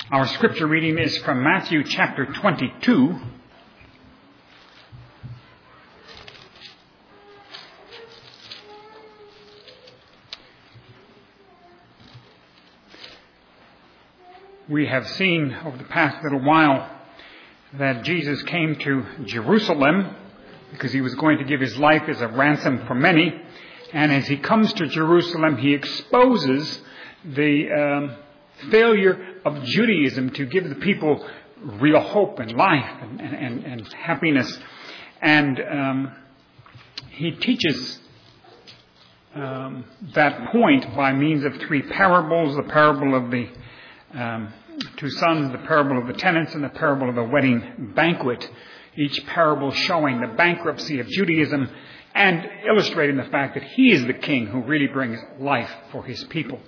Our scripture reading is from Matthew chapter 22. We have seen over the past little while that Jesus came to Jerusalem because he was going to give his life as a ransom for many. And as he comes to Jerusalem, he exposes the failure of Judaism to give the people real hope and life and happiness. And he teaches that point by means of three parables: the parable of the two sons, the parable of the tenants, and the parable of the wedding banquet. Each parable showing the bankruptcy of Judaism and illustrating the fact that he is the king who really brings life for his people.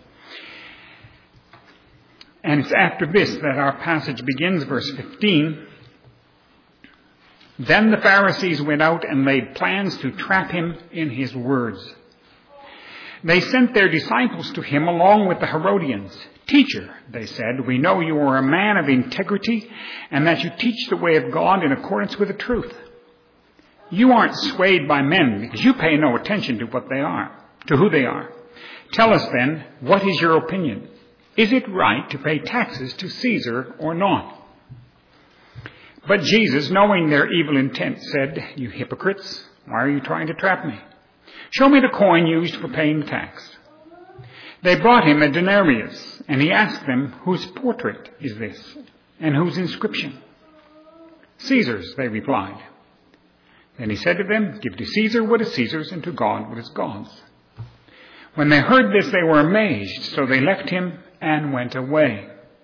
And it's after this that our passage begins, verse 15. Then the Pharisees went out and laid plans to trap him in his words. They sent their disciples to him along with the Herodians. "Teacher," they said, "we know you are a man of integrity and that you teach the way of God in accordance with the truth. You aren't swayed by men because you pay no attention to who they are. Tell us then, what is your opinion? Is it right to pay taxes to Caesar or not?" But Jesus, knowing their evil intent, said, "You hypocrites, why are you trying to trap me? Show me the coin used for paying the tax." They brought him a denarius, and he asked them, "Whose portrait is this, and whose inscription?" "Caesar's," they replied. Then he said to them, "Give to Caesar what is Caesar's, and to God what is God's." When they heard this, they were amazed, so they left him and went away.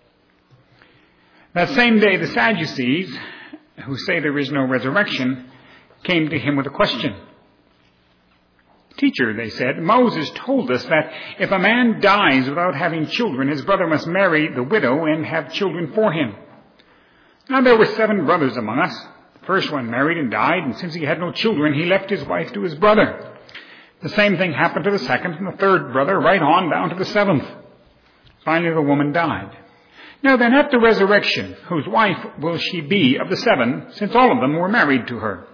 That same day, the Sadducees, who say there is no resurrection, came to him with a question. "Teacher," they said, "Moses told us that if a man dies without having children, his brother must marry the widow and have children for him. Now there were 7 brothers among us. The first one married and died, and since he had no children, he left his wife to his brother. The same thing happened to the second and the third brother, right on down to the 7th. Finally, the woman died. Now then, at the resurrection, whose wife will she be of the 7, since all of them were married to her?"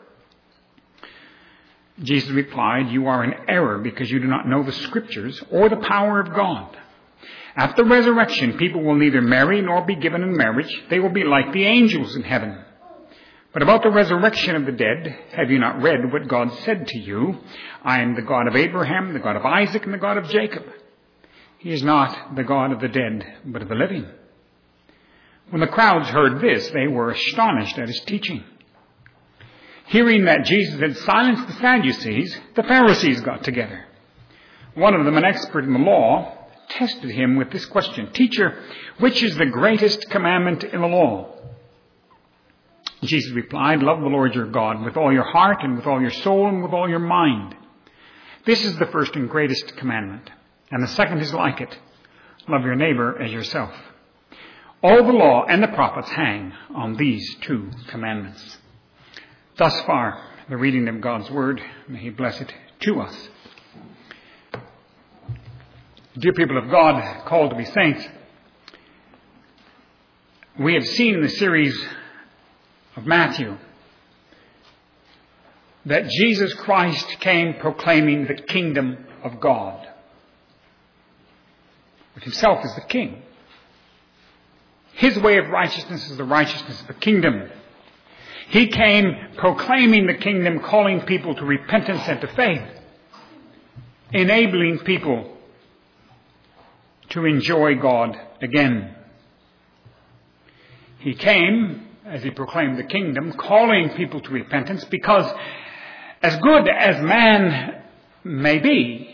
Jesus replied, "You are in error because you do not know the Scriptures or the power of God. At the resurrection, people will neither marry nor be given in marriage. They will be like the angels in heaven. But about the resurrection of the dead, have you not read what God said to you? I am the God of Abraham, the God of Isaac, and the God of Jacob. He is not the God of the dead, but of the living." When the crowds heard this, they were astonished at his teaching. Hearing that Jesus had silenced the Sadducees, the Pharisees got together. One of them, an expert in the law, tested him with this question: "Teacher, which is the greatest commandment in the law?" Jesus replied, "Love the Lord your God with all your heart and with all your soul and with all your mind. This is the first and greatest commandment. And the second is like it. Love your neighbor as yourself. All the law and the prophets hang on these 2 commandments." Thus far, the reading of God's word. May he bless it to us. Dear people of God, called to be saints, we have seen in the series of Matthew that Jesus Christ came proclaiming the kingdom of God, which himself is the king. His way of righteousness is the righteousness of the kingdom. He came proclaiming the kingdom, calling people to repentance and to faith, enabling people to enjoy God again. He came, as he proclaimed the kingdom, calling people to repentance because as good as man may be,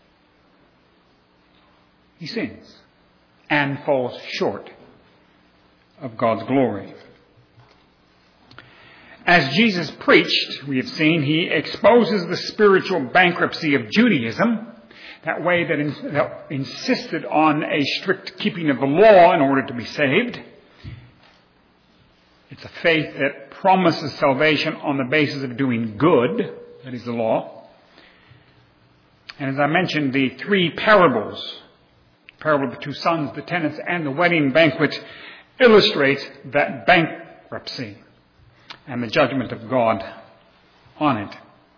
he sins and falls short of God's glory. As Jesus preached, we have seen, he exposes the spiritual bankruptcy of Judaism, that way that insisted on a strict keeping of the law in order to be saved. It's a faith that promises salvation on the basis of doing good, that is the law. And as I mentioned, the 3 parables, the parable of the 2 sons, the tenants, and the wedding banquet, illustrates that bankruptcy and the judgment of God on it.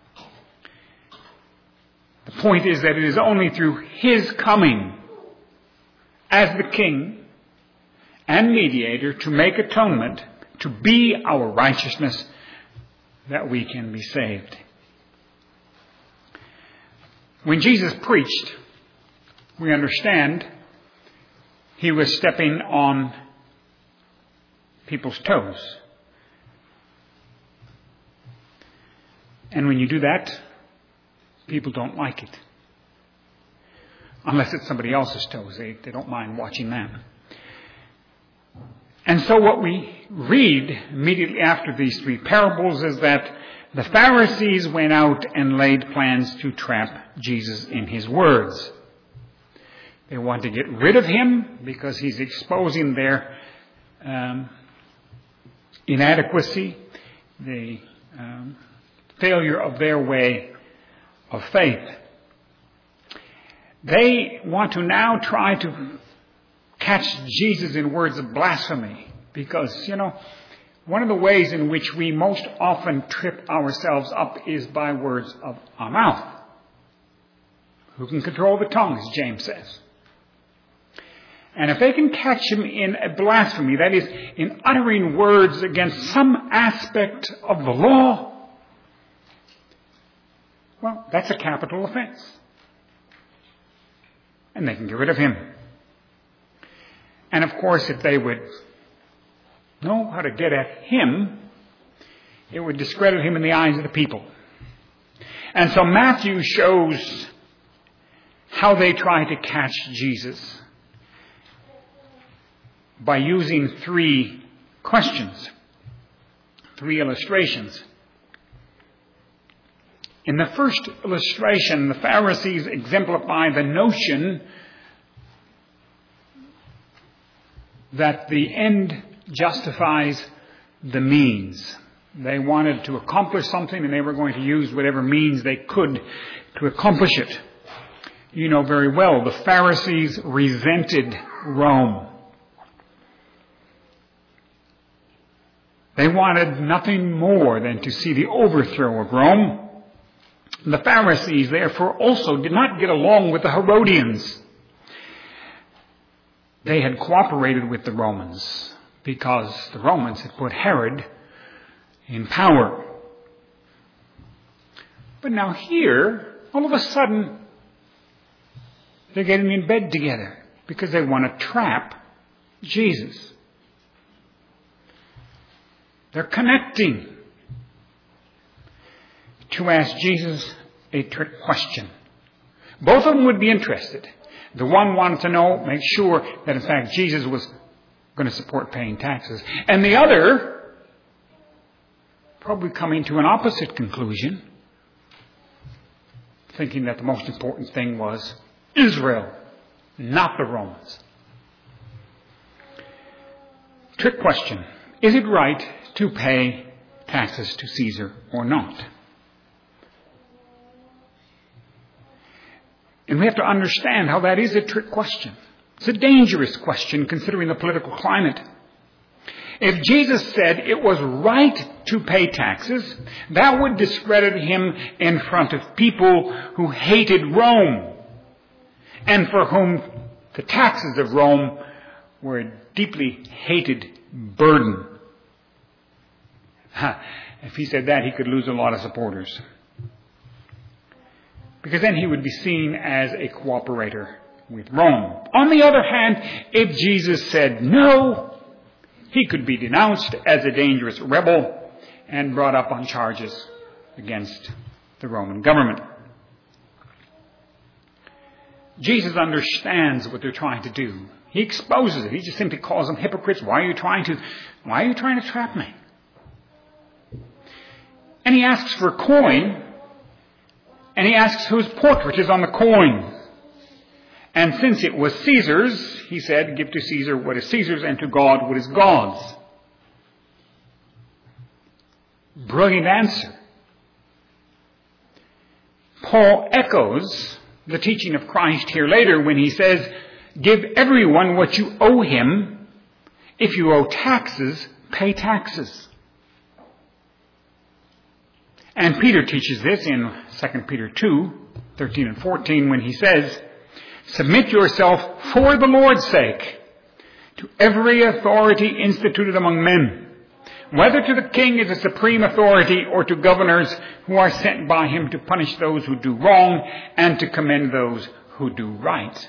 The point is that it is only through His coming as the King and mediator to make atonement, to be our righteousness, that we can be saved. When Jesus preached, we understand He was stepping on people's toes. And when you do that, people don't like it. Unless it's somebody else's toes. They don't mind watching that. And so what we read immediately after these three parables is that the Pharisees went out and laid plans to trap Jesus in His words. They want to get rid of Him because He's exposing their inadequacy, the failure of their way of faith. They want to now try to catch Jesus in words of blasphemy because, one of the ways in which we most often trip ourselves up is by words of our mouth. Who can control the tongue, as James says? And if they can catch Him in a blasphemy, that is, in uttering words against some aspect of the law, well, that's a capital offense. And they can get rid of Him. And of course, if they would know how to get at Him, it would discredit Him in the eyes of the people. And so Matthew shows how they try to catch Jesus by using three questions, three illustrations. In the first illustration, the Pharisees exemplify the notion that the end justifies the means. They wanted to accomplish something and they were going to use whatever means they could to accomplish it. You know very well, the Pharisees resented Rome. They wanted nothing more than to see the overthrow of Rome. The Pharisees, therefore, also did not get along with the Herodians. They had cooperated with the Romans because the Romans had put Herod in power. But now here, all of a sudden, they're getting in bed together because they want to trap Jesus. They're connecting to ask Jesus a trick question. Both of them would be interested. The one wanted to know, make sure that in fact Jesus was going to support paying taxes. And the other, probably coming to an opposite conclusion, thinking that the most important thing was Israel, not the Romans. Trick question. Is it right to pay taxes to Caesar or not? And we have to understand how that is a trick question. It's a dangerous question considering the political climate. If Jesus said it was right to pay taxes, that would discredit Him in front of people who hated Rome and for whom the taxes of Rome were a deeply hated burden. If he said that, he could lose a lot of supporters. Because then he would be seen as a cooperator with Rome. On the other hand, if Jesus said no, he could be denounced as a dangerous rebel and brought up on charges against the Roman government. Jesus understands what they're trying to do. He exposes it. He just simply calls them hypocrites. Why are you trying to trap me? And he asks for a coin. And he asks whose portrait is on the coin. And since it was Caesar's, he said, give to Caesar what is Caesar's and to God what is God's. Brilliant answer. Paul echoes the teaching of Christ here later when he says, give everyone what you owe him If you owe taxes, pay taxes. And Peter teaches this in 2 Peter 2:13 and 14 when he says, "Submit yourself for the Lord's sake to every authority instituted among men, whether to the king as a supreme authority or to governors who are sent by him to punish those who do wrong and to commend those who do right."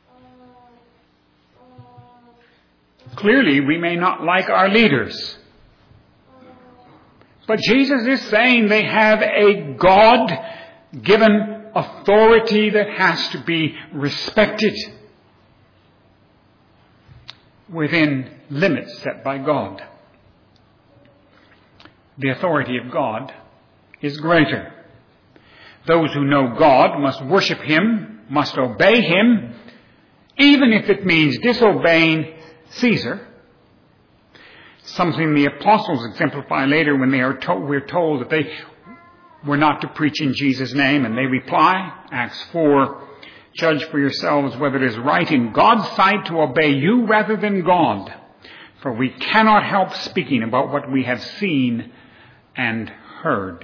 Clearly, we may not like our leaders. But Jesus is saying they have a God-given authority that has to be respected within limits set by God. The authority of God is greater. Those who know God must worship Him, must obey Him, even if it means disobeying Caesar. Something the apostles exemplify later when we're told that they were not to preach in Jesus' name, and they reply, Acts 4, "Judge for yourselves whether it is right in God's sight to obey you rather than God, for we cannot help speaking about what we have seen and heard."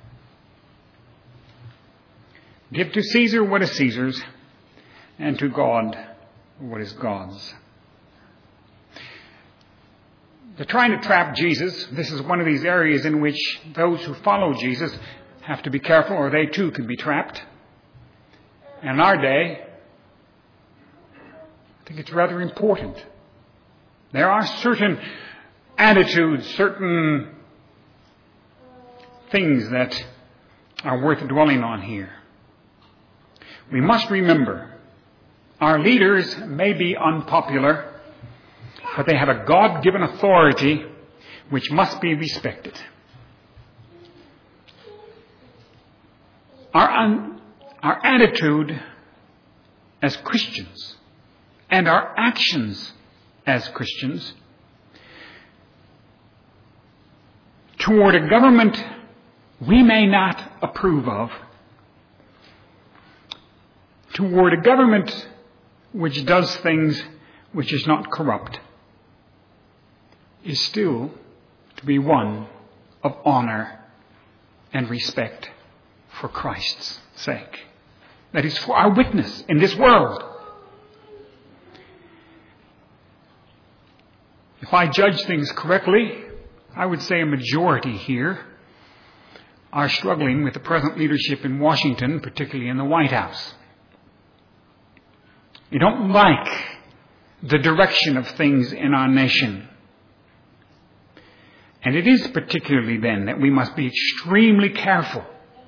Give to Caesar what is Caesar's, and to God what is God's. They're trying to trap Jesus. This is one of these areas in which those who follow Jesus have to be careful, or they too can be trapped. And in our day, I think it's rather important. There are certain attitudes, certain things that are worth dwelling on here. We must remember, our leaders may be unpopular, but they have a God-given authority which must be respected. Our attitude as Christians and our actions as Christians toward a government we may not approve of, toward a government which does things which is not corrupt, is still to be one of honor and respect for Christ's sake. That is for our witness in this world. If I judge things correctly, I would say a majority here are struggling with the present leadership in Washington, particularly in the White House. You don't like the direction of things in our nation. And it is particularly then that we must be extremely careful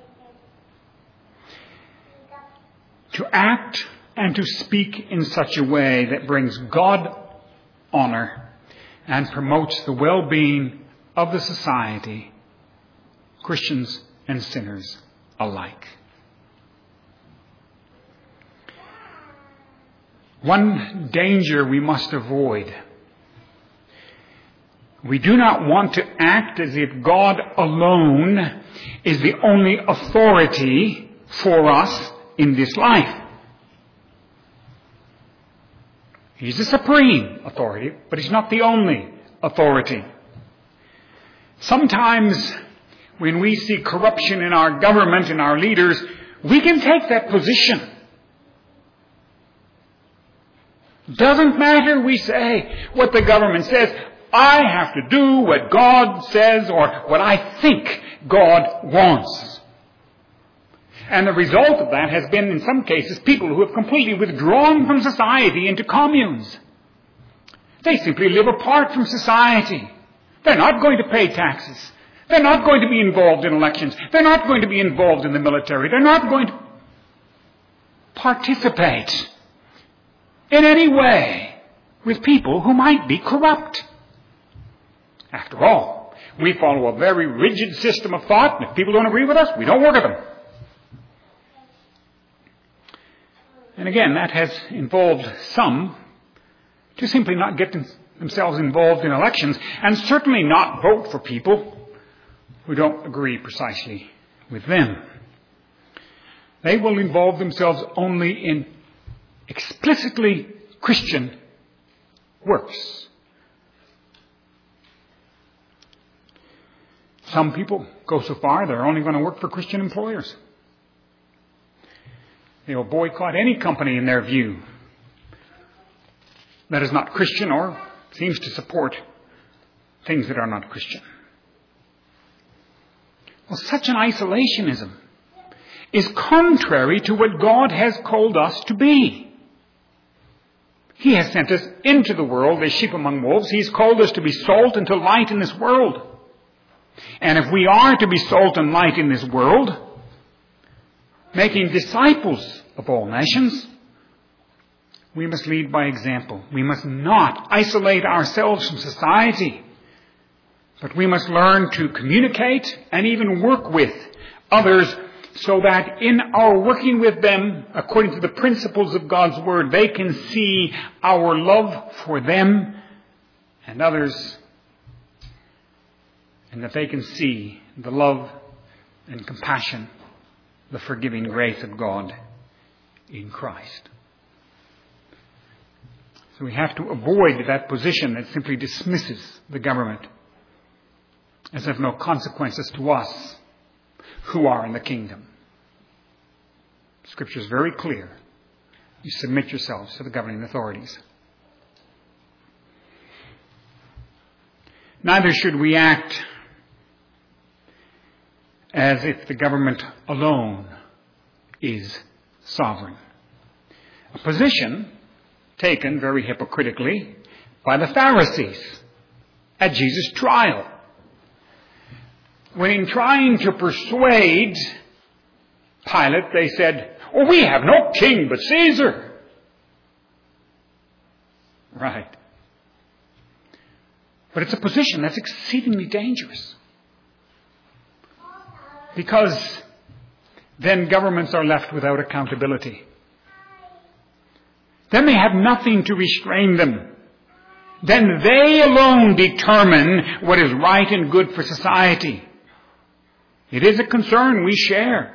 to act and to speak in such a way that brings God honor and promotes the well-being of the society, Christians and sinners alike. One danger we must avoid: we do not want to act as if God alone is the only authority for us in this life. He's the supreme authority, but He's not the only authority. Sometimes when we see corruption in our government and our leaders, we can take that position. Doesn't matter, we say, what the government says. I have to do what God says or what I think God wants. And the result of that has been, in some cases, people who have completely withdrawn from society into communes. They simply live apart from society. They're not going to pay taxes. They're not going to be involved in elections. They're not going to be involved in the military. They're not going to participate in any way with people who might be corrupt. After all, we follow a very rigid system of thought, and if people don't agree with us, we don't work with them. And again, that has involved some to simply not get themselves involved in elections, and certainly not vote for people who don't agree precisely with them. They will involve themselves only in explicitly Christian works, Some people go so far they're only going to work for Christian employers. They will boycott any company in their view that is not Christian or seems to support things that are not Christian. Well, such an isolationism is contrary to what God has called us to be. He has sent us into the world as sheep among wolves. He's called us to be salt and to light in this world. And if we are to be salt and light in this world, making disciples of all nations, we must lead by example. We must not isolate ourselves from society, but we must learn to communicate and even work with others so that in our working with them, according to the principles of God's Word, they can see our love for them and others, and that they can see the love and compassion, the forgiving grace of God in Christ. So we have to avoid that position that simply dismisses the government as of no consequences to us who are in the kingdom. Scripture is very clear. You submit yourselves to the governing authorities. Neither should we act as if the government alone is sovereign. A position taken very hypocritically by the Pharisees at Jesus' trial. When in trying to persuade Pilate, they said, "Oh, we have no king but Caesar." Right. But it's a position that's exceedingly dangerous. Because then governments are left without accountability. Then they have nothing to restrain them. Then they alone determine what is right and good for society. It is a concern we share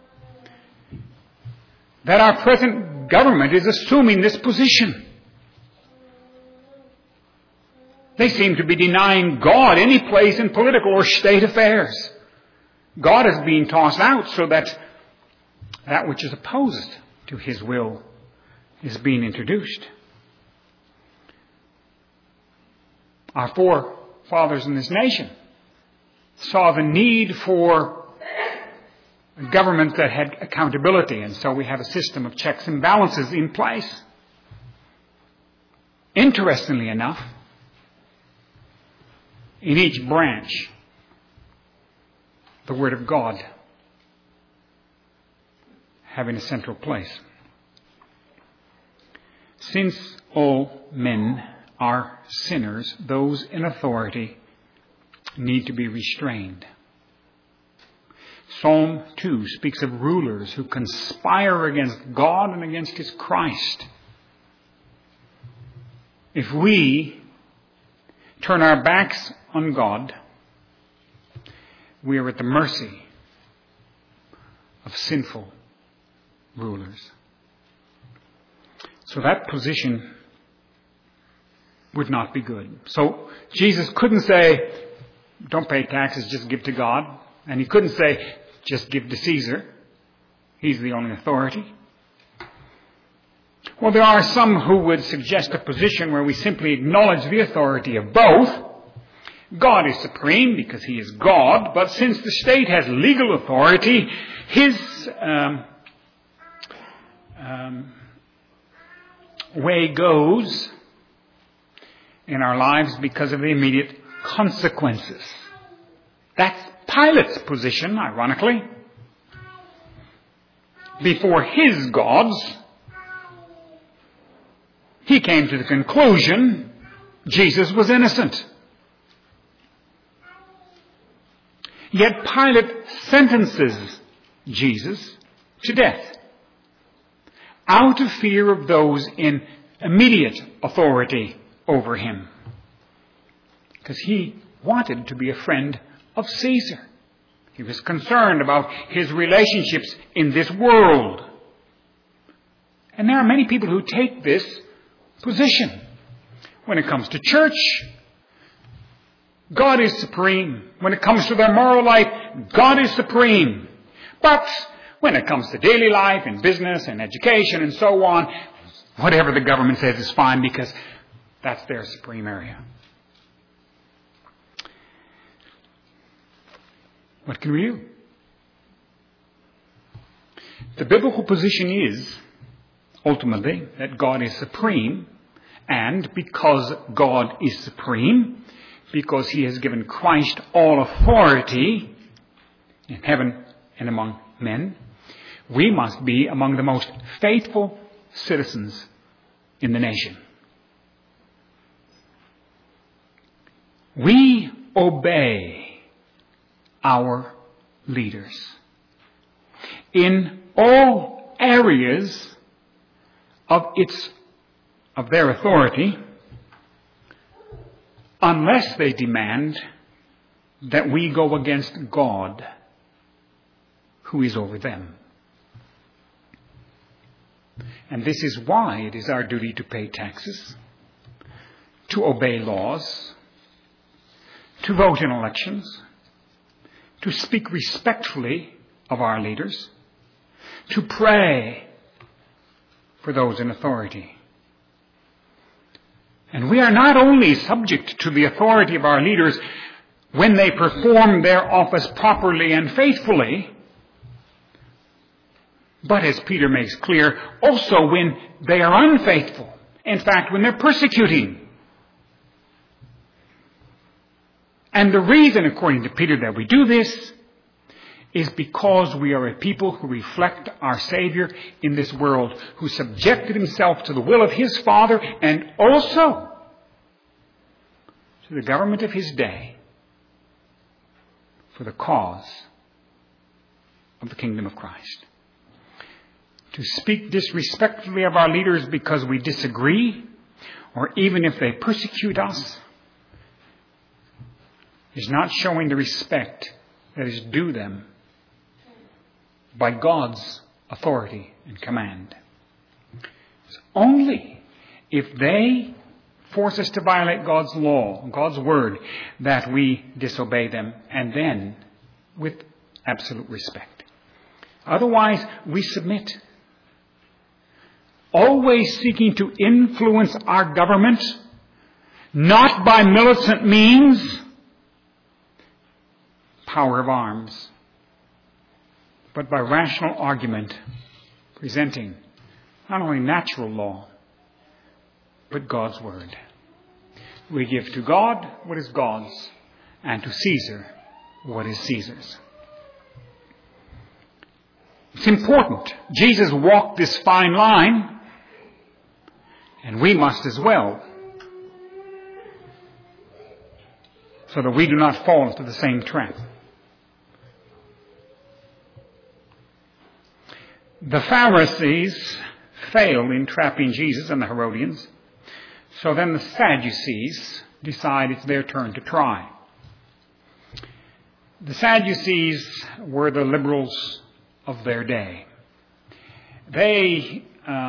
that our present government is assuming this position. They seem to be denying God any place in political or state affairs. God is being tossed out so that that which is opposed to His will is being introduced. Our forefathers in this nation saw the need for a government that had accountability, and so we have a system of checks and balances in place. Interestingly enough, in each branch, the Word of God having a central place. Since all men are sinners, those in authority need to be restrained. Psalm 2 speaks of rulers who conspire against God and against His Christ. If we turn our backs on God, we are at the mercy of sinful rulers. So that position would not be good. So Jesus couldn't say, don't pay taxes, just give to God. And He couldn't say, just give to Caesar. He's the only authority. Well, there are some who would suggest a position where we simply acknowledge the authority of both. God is supreme because He is God, but since the state has legal authority, His way goes in our lives because of the immediate consequences. That's Pilate's position, ironically. Before his gods, he came to the conclusion Jesus was innocent. Yet Pilate sentences Jesus to death out of fear of those in immediate authority over him, because he wanted to be a friend of Caesar. He was concerned about his relationships in this world. And there are many people who take this position. When it comes to church, God is supreme. When it comes to their moral life, God is supreme. But when it comes to daily life and business and education and so on, whatever the government says is fine because that's their supreme area. What can we do? The biblical position is, ultimately, that God is supreme, and because God is supreme, because He has given Christ all authority in heaven and among men, we must be among the most faithful citizens in the nation. We obey our leaders in all areas of their authority, unless they demand that we go against God, who is over them. And this is why it is our duty to pay taxes, to obey laws, to vote in elections, to speak respectfully of our leaders, to pray for those in authority. And we are not only subject to the authority of our leaders when they perform their office properly and faithfully, but as Peter makes clear, also when they are unfaithful. In fact, when they're persecuting. And the reason, according to Peter, that we do this is because we are a people who reflect our Savior in this world, who subjected Himself to the will of His Father and also to the government of His day for the cause of the kingdom of Christ. To speak disrespectfully of our leaders because we disagree, or even if they persecute us, is not showing the respect that is due them by God's authority and command. It's only if they force us to violate God's law, God's word, that we disobey them, and then with absolute respect. Otherwise, we submit. Always seeking to influence our government, not by militant means, power of arms, but by rational argument, presenting not only natural law, but God's word. We give to God what is God's, and to Caesar what is Caesar's. It's important. Jesus walked this fine line, and we must as well, so that we do not fall into the same trap. The Pharisees failed in trapping Jesus and the Herodians, so then the Sadducees decide it's their turn to try. The Sadducees were the liberals of their day. They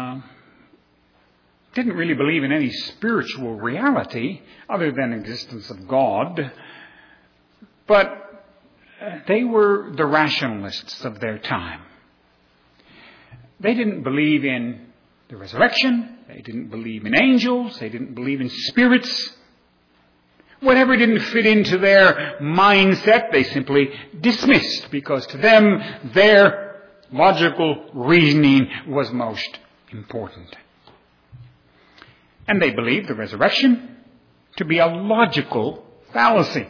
didn't really believe in any spiritual reality other than the existence of God, but they were the rationalists of their time. They didn't believe in the resurrection. They didn't believe in angels. They didn't believe in spirits. Whatever didn't fit into their mindset, they simply dismissed, because to them, their logical reasoning was most important. And they believed the resurrection to be a logical fallacy.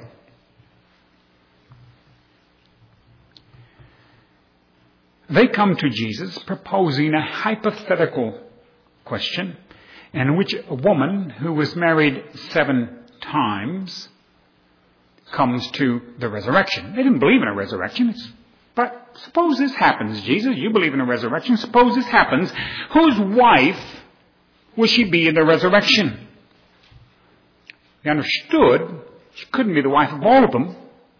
They come to Jesus proposing a hypothetical question in which a woman who was married 7 times comes to the resurrection. They didn't believe in a resurrection. But suppose this happens, Jesus. You believe in a resurrection. Suppose this happens. Whose wife will she be in the resurrection? They understood she couldn't be the wife of all of them.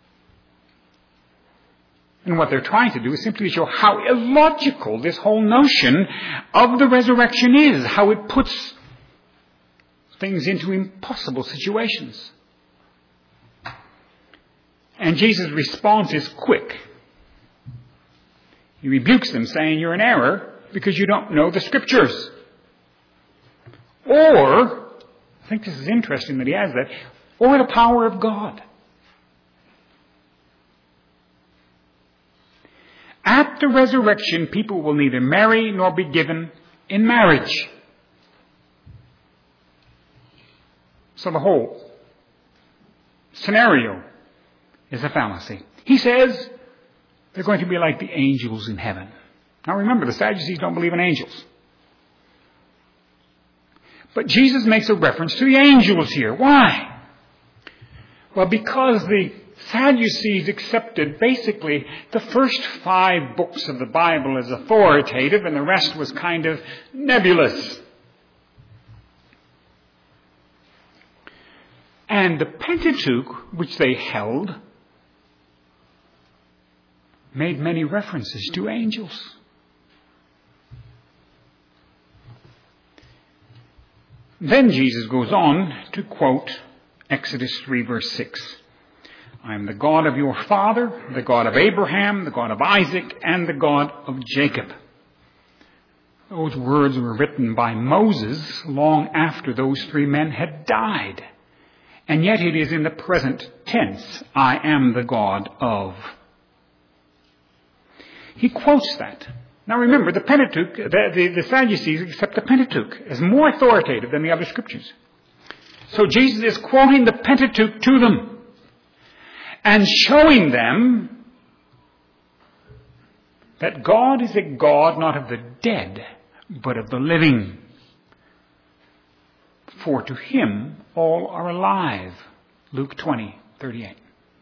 And what they're trying to do is simply show how illogical this whole notion of the resurrection is, how it puts things into impossible situations. And Jesus' response is quick. He rebukes them, saying, you're in error because you don't know the Scriptures. Or, I think this is interesting that he has that, or the power of God. At the resurrection, people will neither marry nor be given in marriage. So the whole scenario is a fallacy. He says they're going to be like the angels in heaven. Now remember, the Sadducees don't believe in angels. But Jesus makes a reference to the angels here. Why? Well, because the Sadducees accepted basically the first 5 books of the Bible as authoritative, and the rest was kind of nebulous. And the Pentateuch, which they held, made many references to angels. Then Jesus goes on to quote Exodus 3 verse 6. I am the God of your father, the God of Abraham, the God of Isaac, and the God of Jacob. Those words were written by Moses long after those 3 men had died. And yet it is in the present tense, I am the God of. He quotes that. Now remember, the Pentateuch, the Sadducees accept the Pentateuch as more authoritative than the other Scriptures. So Jesus is quoting the Pentateuch to them and showing them that God is a God not of the dead, but of the living. For to him all are alive. Luke 20:38.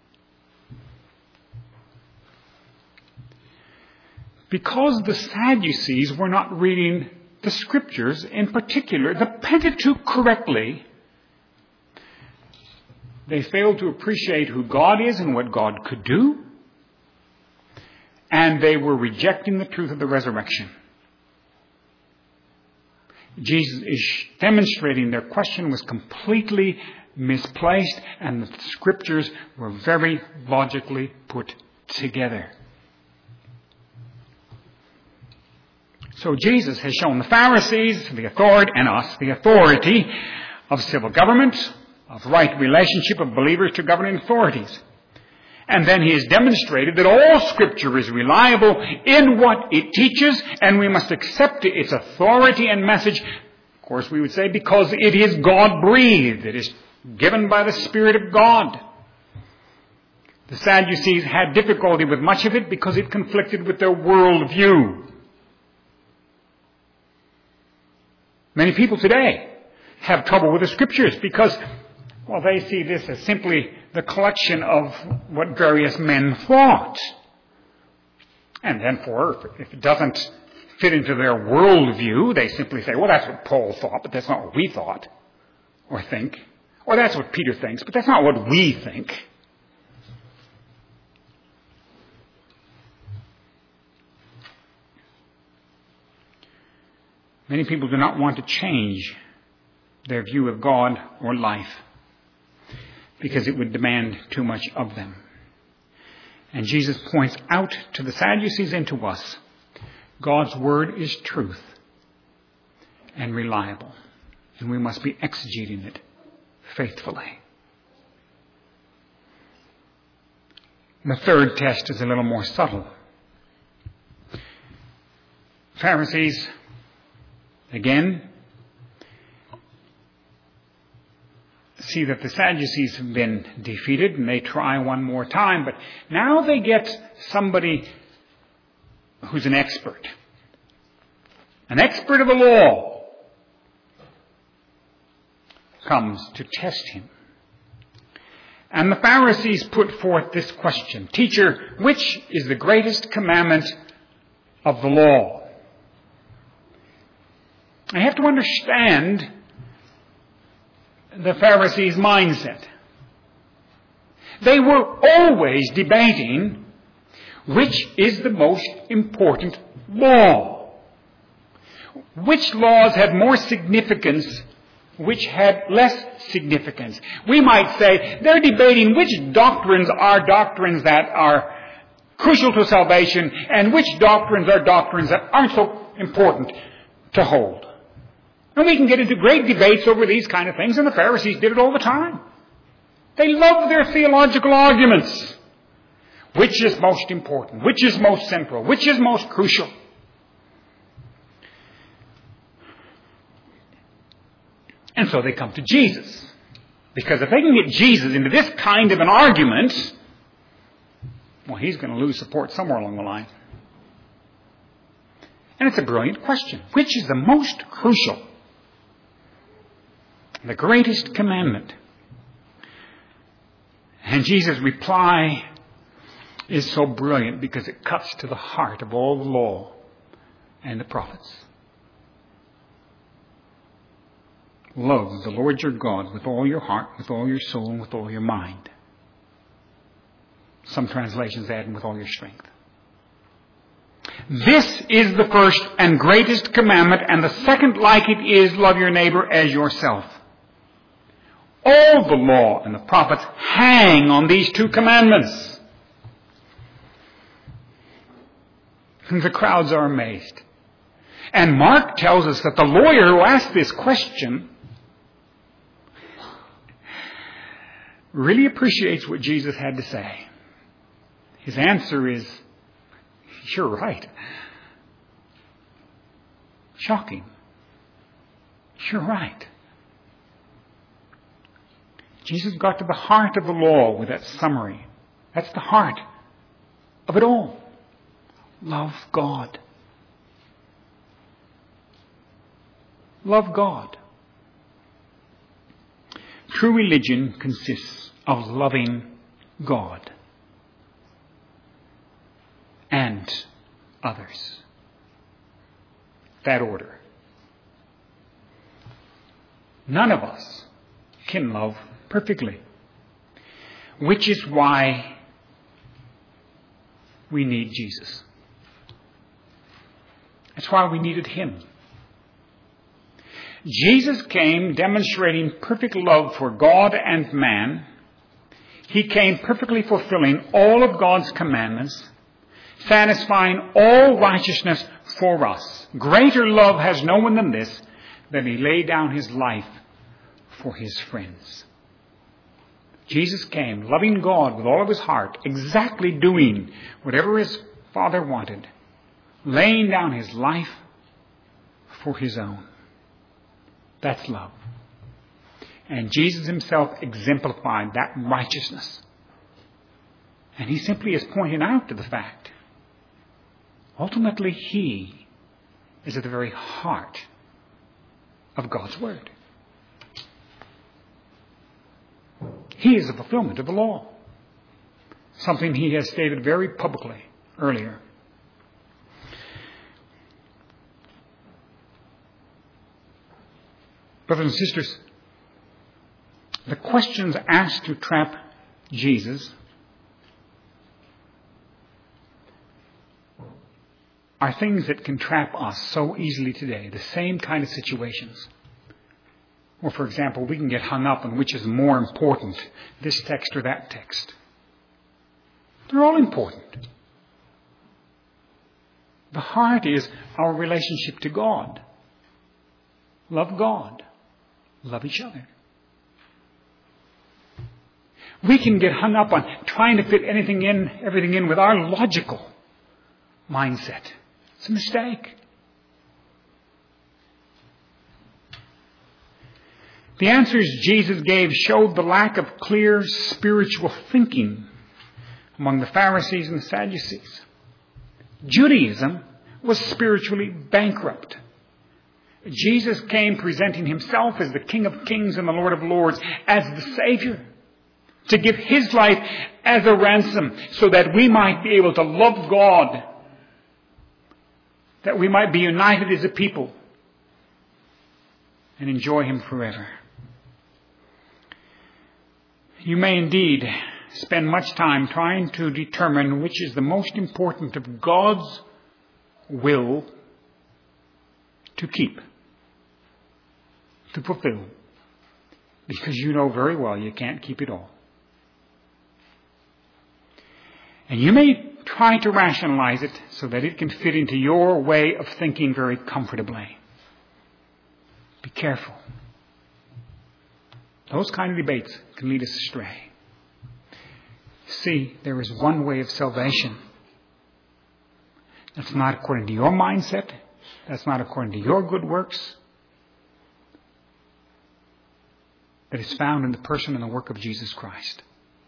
Because the Sadducees were not reading the Scriptures, in particular the Pentateuch, correctly, they failed to appreciate who God is and what God could do, and they were rejecting the truth of the resurrection. Jesus is demonstrating their question was completely misplaced, and the Scriptures were very logically put together. So Jesus has shown the Pharisees the authority, and us the authority of civil government, of right relationship of believers to governing authorities. And then he has demonstrated that all Scripture is reliable in what it teaches, and we must accept its authority and message. Of course, we would say because it is God-breathed. It is given by the Spirit of God. The Sadducees had difficulty with much of it because it conflicted with their worldview. Many people today have trouble with the Scriptures because, well, they see this as simply the collection of what various men thought. And then if it doesn't fit into their worldview, they simply say, well, that's what Paul thought, but that's not what we thought or think. Or that's what Peter thinks, but that's not what we think. Many people do not want to change their view of God or life because it would demand too much of them. And Jesus points out to the Sadducees and to us, God's Word is truth and reliable, and we must be exegeting it faithfully. The third test is a little more subtle. Pharisees, again, see that the Sadducees have been defeated, and they try one more time, but now they get somebody who's an expert of the law, comes to test him. And the Pharisees put forth this question, Teacher, which is the greatest commandment of the law? I have to understand the Pharisees' mindset. They were always debating which is the most important law. Which laws have more significance which had less significance. We might say they're debating which doctrines are doctrines that are crucial to salvation and which doctrines are doctrines that aren't so important to hold. And we can get into great debates over these kind of things, and the Pharisees did it all the time. They loved their theological arguments. Which is most important? Which is most central? Which is most crucial? And so they come to Jesus. Because if they can get Jesus into this kind of an argument, well, he's going to lose support somewhere along the line. And it's a brilliant question. Which is the most crucial? The greatest commandment. And Jesus' reply is so brilliant because it cuts to the heart of all the law and the prophets. Love the Lord your God with all your heart, with all your soul, and with all your mind. Some translations add with all your strength. This is the first and greatest commandment, and the second like it is love your neighbor as yourself. All the law and the prophets hang on these two commandments. And the crowds are amazed. And Mark tells us that the lawyer who asked this question really appreciates what Jesus had to say. His answer is, you're right. Shocking. You're right. Jesus got to the heart of the law with that summary. That's the heart of it all. Love God. Love God. True religion consists of loving God and others. That order. None of us can love perfectly, which is why we need Jesus. That's why we needed Him. Jesus came demonstrating perfect love for God and man. He came perfectly fulfilling all of God's commandments, satisfying all righteousness for us. Greater love has no one than this, that He laid down His life for His friends. Jesus came loving God with all of His heart, exactly doing whatever His Father wanted, laying down His life for His own. That's love. And Jesus Himself exemplified that righteousness. And He simply is pointing out to the fact, ultimately He is at the very heart of God's Word. He is the fulfillment of the law. Something He has stated very publicly earlier. Brothers and sisters, the questions asked to trap Jesus are things that can trap us so easily today. The same kind of situations. Or, for example, we can get hung up on which is more important, this text or that text. They're all important. The heart is our relationship to God. Love God. Love each other. We can get hung up on trying to fit everything in with our logical mindset. It's a mistake. The answers Jesus gave showed the lack of clear spiritual thinking among the Pharisees and the Sadducees. Judaism was spiritually bankrupt. Jesus came presenting Himself as the King of Kings and the Lord of Lords, as the Savior, to give His life as a ransom so that we might be able to love God, that we might be united as a people and enjoy Him forever. You may indeed spend much time trying to determine which is the most important of God's will to keep, to fulfill, because you know very well you can't keep it all. And you may try to rationalize it so that it can fit into your way of thinking very comfortably. Be careful. Those kind of debates can lead us astray. See, there is one way of salvation. That's not according to your mindset. That's not according to your good works. That is found in the person and the work of Jesus Christ.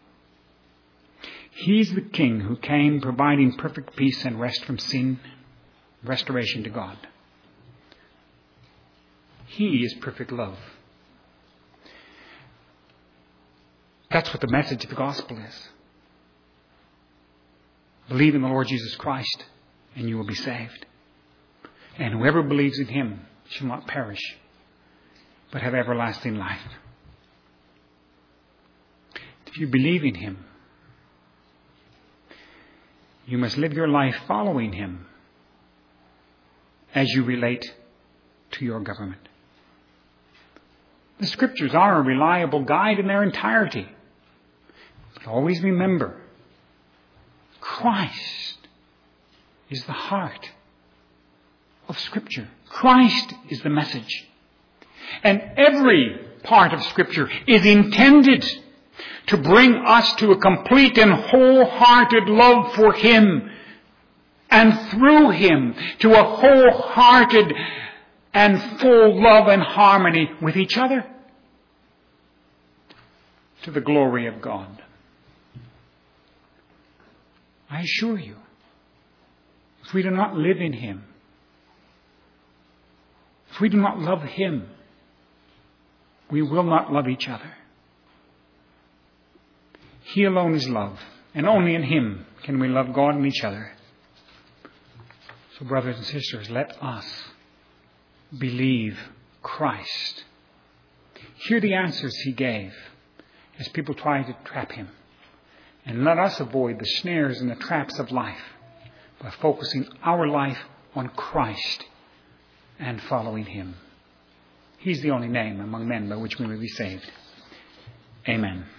He's the King who came providing perfect peace and rest from sin, restoration to God. He is perfect love. That's what the message of the gospel is. Believe in the Lord Jesus Christ and you will be saved. And whoever believes in him shall not perish, but have everlasting life. If you believe in him, you must live your life following him as you relate to your government. The Scriptures are a reliable guide in their entirety. But always remember, Christ is the heart of Scripture. Christ is the message. And every part of Scripture is intended to bring us to a complete and wholehearted love for him, and through him to a wholehearted and full love and harmony with each other, to the glory of God. I assure you, if we do not live in him, if we do not love him, we will not love each other. He alone is love, and only in him can we love God and each other. So, brothers and sisters, let us believe Christ. Hear the answers he gave as people try to trap him. And let us avoid the snares and the traps of life by focusing our life on Christ and following him. He's the only name among men by which we may be saved. Amen.